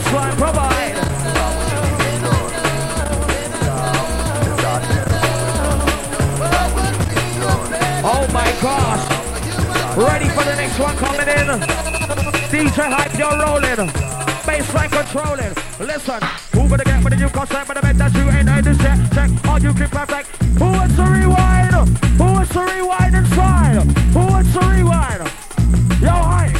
baseline provide. Oh my gosh. Ready for the next one coming in. DJ Hype, you're rolling. Baseline controlling. Listen, who gonna get with the new concept? But I bet that you ain't this check. Check, all you keep perfect. Who wants to rewind? Who wants to rewind inside? Who wants to rewind? Yo, Hype.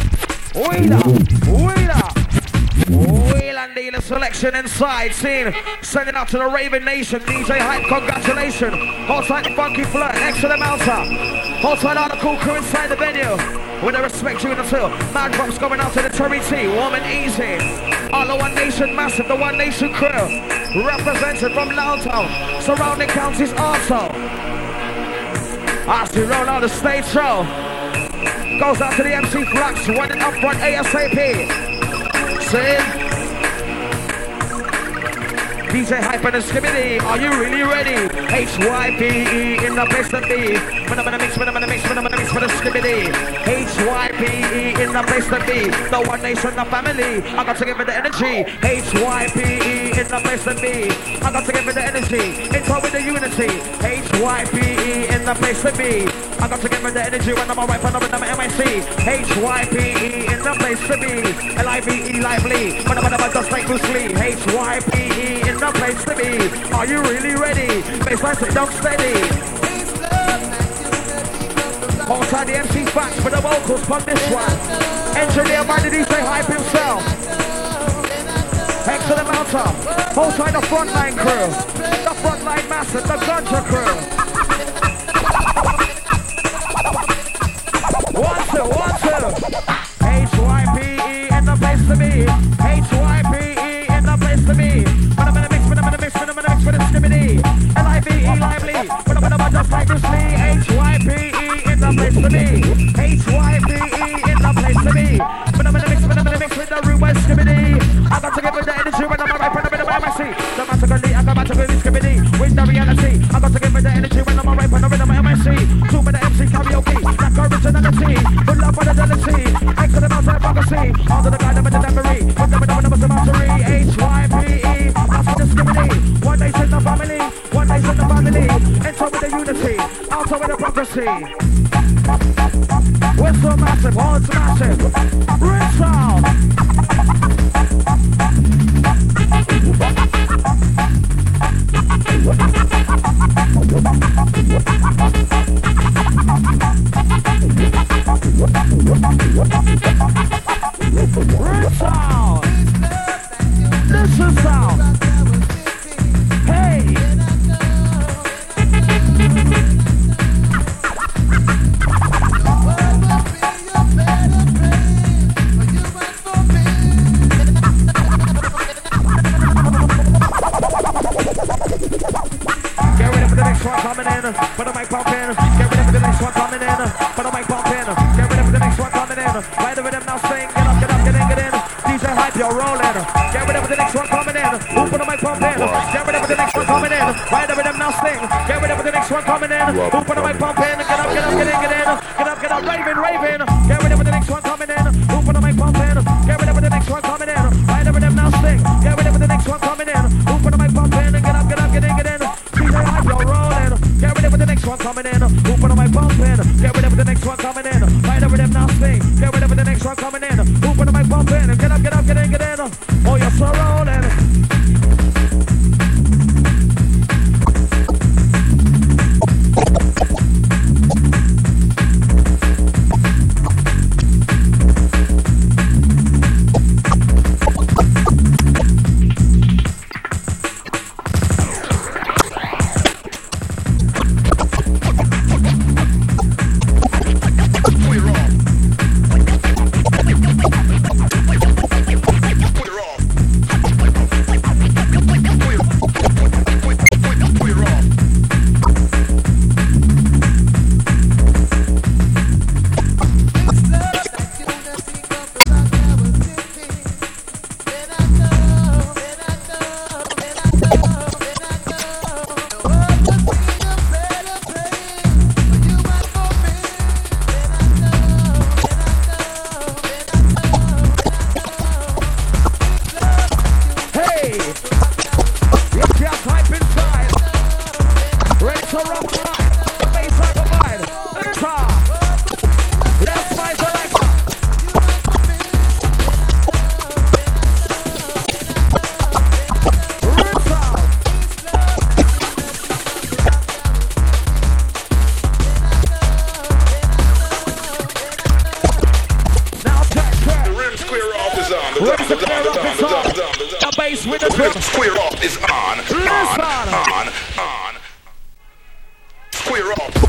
Wheeler and the selection inside. Scene sending out to the Raven Nation. DJ Hype, congratulations. Outside the funky flirt, excellent mounter. Outside all the cool crew inside the venue. With the respect you in the field. Mad props going out to the Terry T. Warm and easy. All the One Nation massive, the One Nation crew. Represented from Loudtown. Surrounding counties also. As we roll out the stage show. Goes out to the MC Flax, running up front ASAP. See? DJ Hype and the Skibidi, are you really ready? HYPE in the place to be. When I'm gonna mix for the Skibidi. HYPE in the place to be. The One Nation, the family. I got to give it the energy. HYPE in the place to be. I got to give it the energy. Intro with the unity. HYPE in the place to be. I got to give it the energy when I'm alright, when I'm in the MIC. HYPE in the place to be. LIVE lively. When I'm just like Bruce Lee. HYPE in the place to be. Are you really ready? Baseline sit down steady. Outside the MC Facts for the vocals from this one. Engineer by the DJ Hype himself. Excellent mountain. Outside the frontline crew. The frontline massive, the Ganja crew. 1, 2, 1, 2. HYPE in the place to be. HYPE in the place to be. When I'm in the mix for the Skibidi. LIVE lively. When I'm just like Bruce Lee. HYPE in the place to be. HYPE in the place to be. When I'm in the mix with the Ruben Skibidi. I got to give it the energy when I'm right from the middle of my seat. The massacre, I got to give it Skibidi. With the reality, I got to give it the energy when I'm right from the middle of my seat. 2 minute MC karaoke, like originality. With love for the jealousy. Excellent amount of prophecy. All to the guy with the memory. From the middle of the mastery. HYPE, that's for the Skibidi. One Nation, the family. One Nation, the family. Enter with the unity. Also with the prophecy. We're so massive, all it's massive. Rinse out. Rinse out. This is out. Hey. Coming in, but I might pump in. Get ready for the next one coming in, but I might pump in. Get ready for the next one coming in. Right the rhythm now sing, get up, get in. DJ Hype, you're rolling. Get ready for the next one coming in. Who put the mic pump in? Get ready for the next one coming in. Right the rhythm now sing. Get ready for the next one coming in. Who put the mic pump in? Get up, get in. Get up, Raven. Get ready for the next one coming in. Who put the mic pump in? Get ready for the next one coming in. Right the rhythm now sing. Get ready for the next one coming in. Who put the mic pump in? Get up, get in. DJ Hype, you're rolling. Get ready for the next one coming in. Who put on my pump in? Get ready for the next one coming in. Right over them now sing. Get ready for the next one coming in. Who put on my pump in? Get up, get in. Oh, you're so rolling. Put it on. bass with the drum. Square off is on. On. Square off.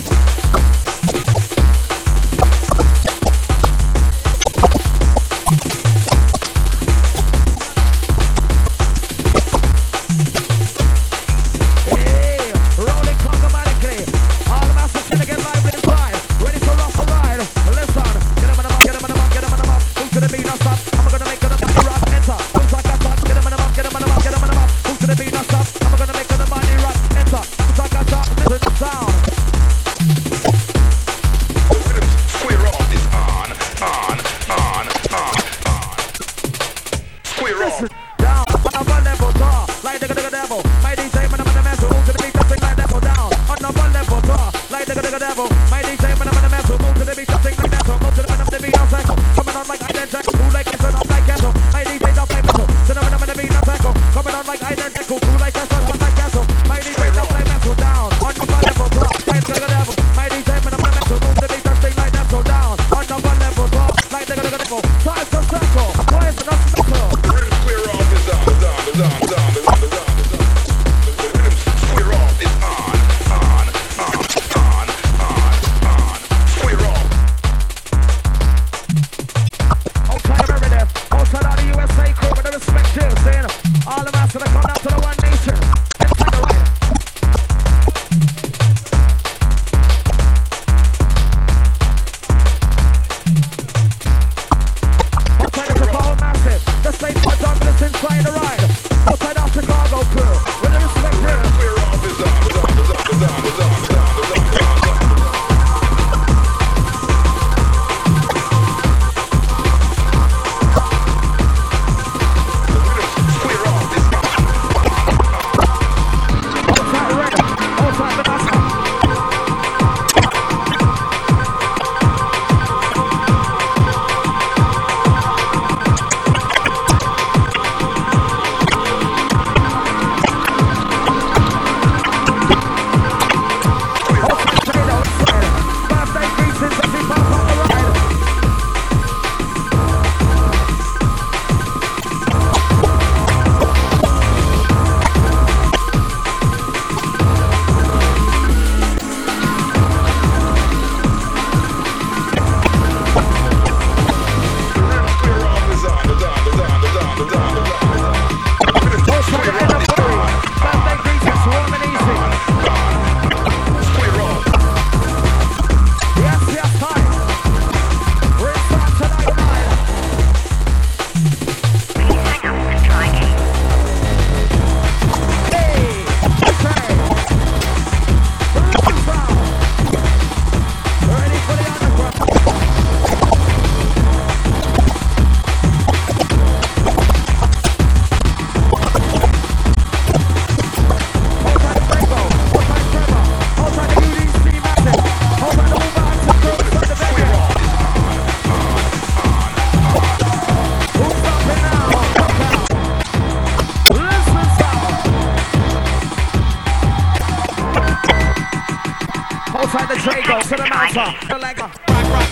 To the mountain, the leg, rock,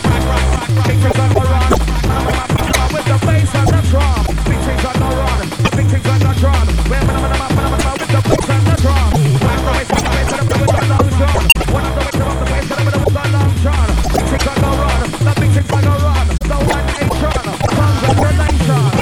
big things on the run, with the bass and the drum, big things on the run, big things on the drum, with the bass and the drum, rock the bass and the bass and the long drum, one of the bass and the bass and the long drum, big things on the run, the big things on the run, the one nation, congratulations.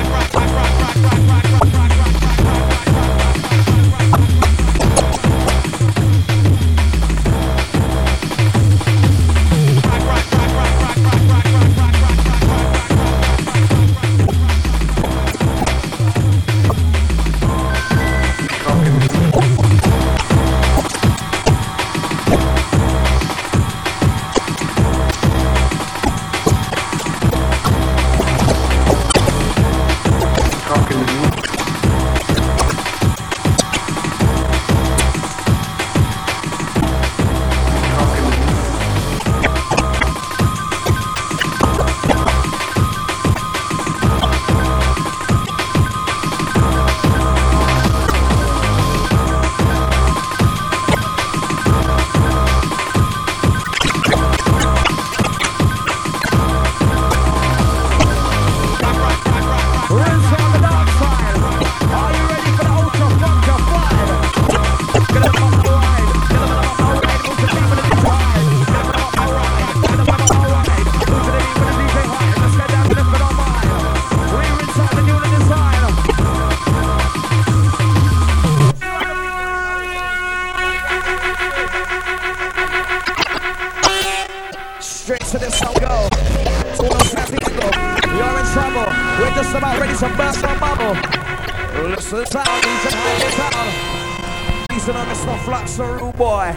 straight to this song go. So no San Diego, you're in trouble. We're just about ready to burst our bubble. Listen to town, he's in high town. He's an Mr. Fluxaroo boy.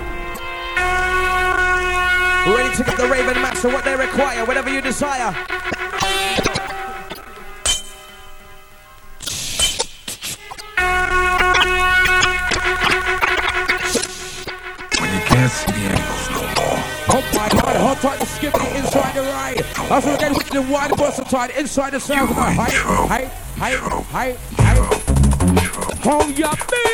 Ready to get the Raven Master what they require, whatever you desire. When you can't see the angles no more. Oh my God, hot tight to skip it inside the ride. As we get with the wide versatile inside the sound of the height. Oh, yeah,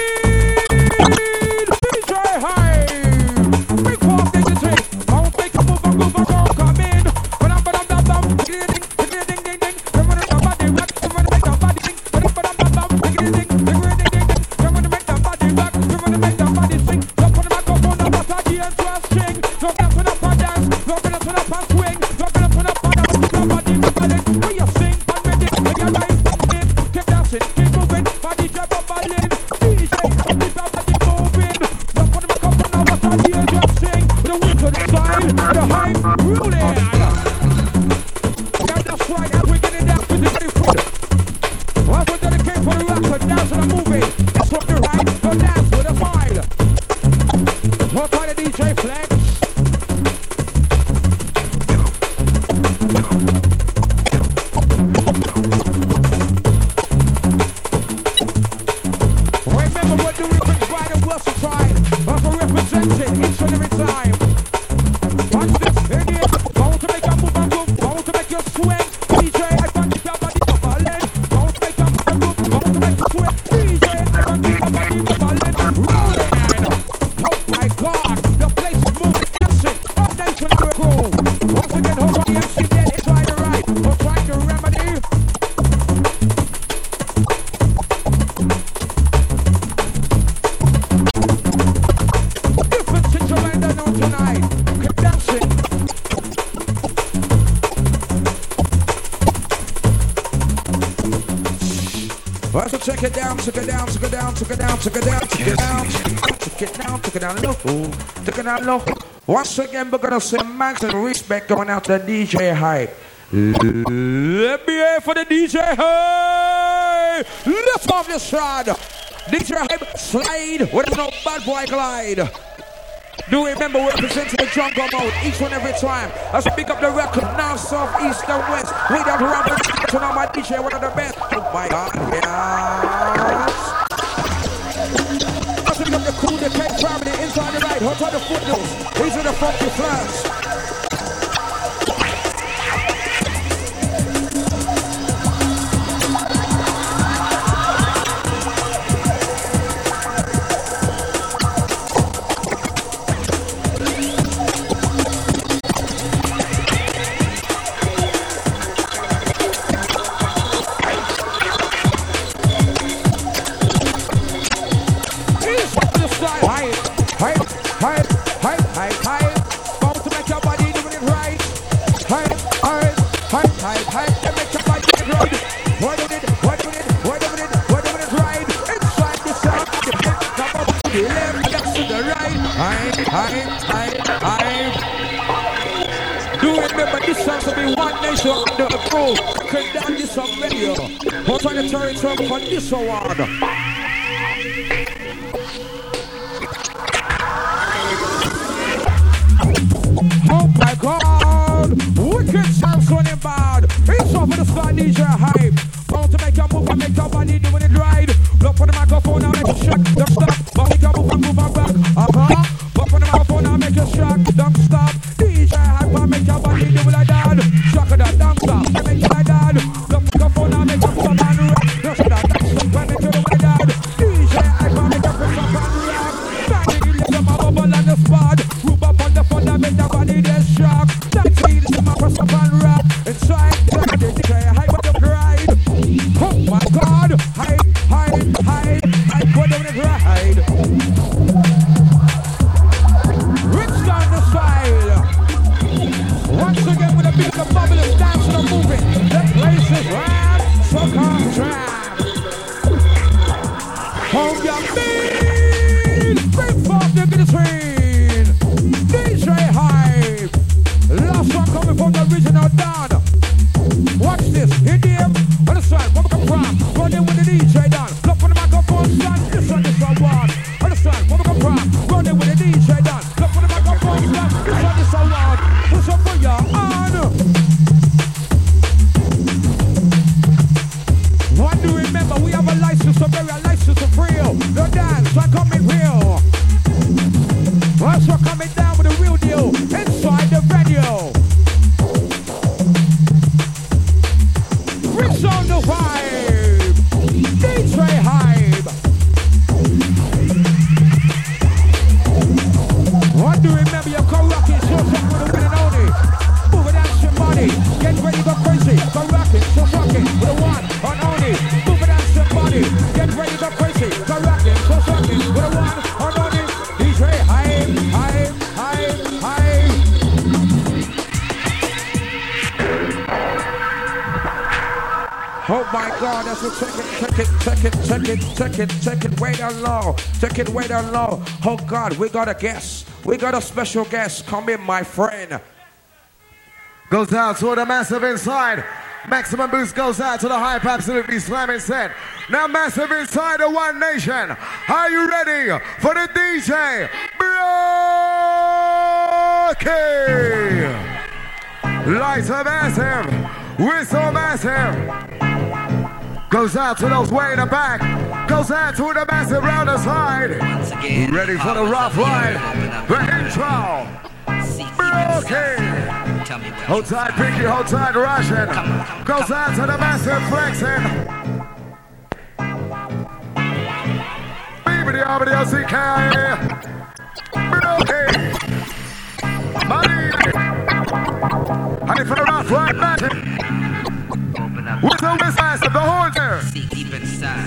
DJ Hype. Big form dignity. I'll make a move and groove and roll come in. But I'm ding ding ding ding ding. Come on, somebody rock. Come on, make somebody sing. But I'm ding ding ding ding ding. Come on, make somebody rock. Come on, make somebody sing. Jump on the microphone, I'm not the interesting. Jump up and up and dance. Jump up and up and swing. Jump up and up and dance. Somebody bubbling. When you sing, and when you life in. Keep dancing, keep moving. Body jump up and in. DJ, keep body moving. Jump on the microphone, I'm not the interesting. The wind to the side, the hype ruling. Yeah, that's right, as we're getting down to the very foot. As we're dedicated for the record, dance to the movie. That's what the right, the dance with a smile. What kind of DJ Flex? Remember what the reference by the versatile. As we're representing each and every time. Watch this, idiot. Going to make a move and groove. Going to make you swing. DJ, I want to your body bubbling. Going to make a move and groove. Going to make you swing. DJ, I want to your body bubbling. Rolling. Oh my God, the place is moving. Dancing. All nation to a groove. Once again, hold on the MC dead. It's right or right. We're trying to remedy. Different situation on tonight. Keep dancing. Well, so check it down, low. Took it down low. Once again, we're gonna say max and respect going out to DJ Hype. Let me hear for the DJ Hype. Lift off this rod. DJ Hype slide with no bad boy glide. Do remember we're presenting the jungle mode each and every time. As we pick up the record, north, south, east, and west. We don't run the to know my DJ, one of the best. Oh my God, yes. As we pick up the cool, the cake family, inside the right, hot on the footloose. These are the funky flats. Hype. Bound to make your body doing it right. Hype. And make your body doing it right. Why doing it right? Inside the sound, the beat, come up to the left, next to the right. Hype. Do remember this sounds to be one nation under the crew. Can down this on radio. What's on the territory for this award? Oh my God! Wicked sounds running bad. It's off for the star DJ Hype. Bound to make your move and make your body doing it right. Look for the microphone now, make a shot. Don't stop. But make your move and move and back. Look for the microphone now, make a shot. Don't stop. DJ Hype and make your body do it like that. Shock it up, don't stop. Make it like that. Look for the microphone now, make your move and rock. Don't stop, don't stop. Make it do it like that. Oh my God, that's a check it, way down low. Check it way down low. Oh God, we got a guest. We got a special guest. Come in, my friend. Goes out to the massive inside. Maximum boost goes out to the hype, absolutely slamming set. Now massive inside the One Nation. Are you ready for the DJ? Brokey! Lights are massive. Whistle massive. Goes out to those way in the back. Goes out to the massive round the side. Ready for the rough ride. The intro. Brokey. Hold tight, Pinky, hold tight, Russian. Goes out to the massive flexing. BBD-RBD-LCK. Brokey. Money. Honey for the rough ride, magic. With the wrist of the horns there. See deep inside.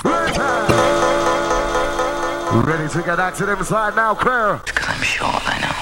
Ready to get active inside now, clear. I'm sure I know.